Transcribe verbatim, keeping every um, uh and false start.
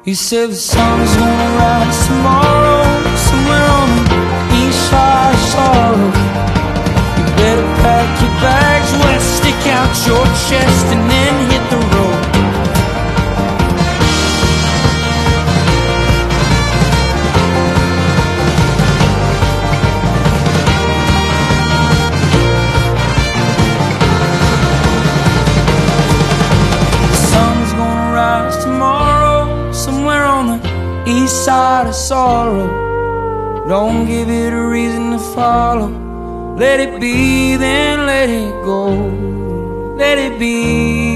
He said the sun's gonna rise tomorrow, somewhere on the east side of sorrow. You better pack your bags, well, stick out your chest and then hit the road. The sun's gonna rise tomorrow, somewhere on the east side of sorrow. Don't give it a reason to follow. Let it be, then let it go. Let it be.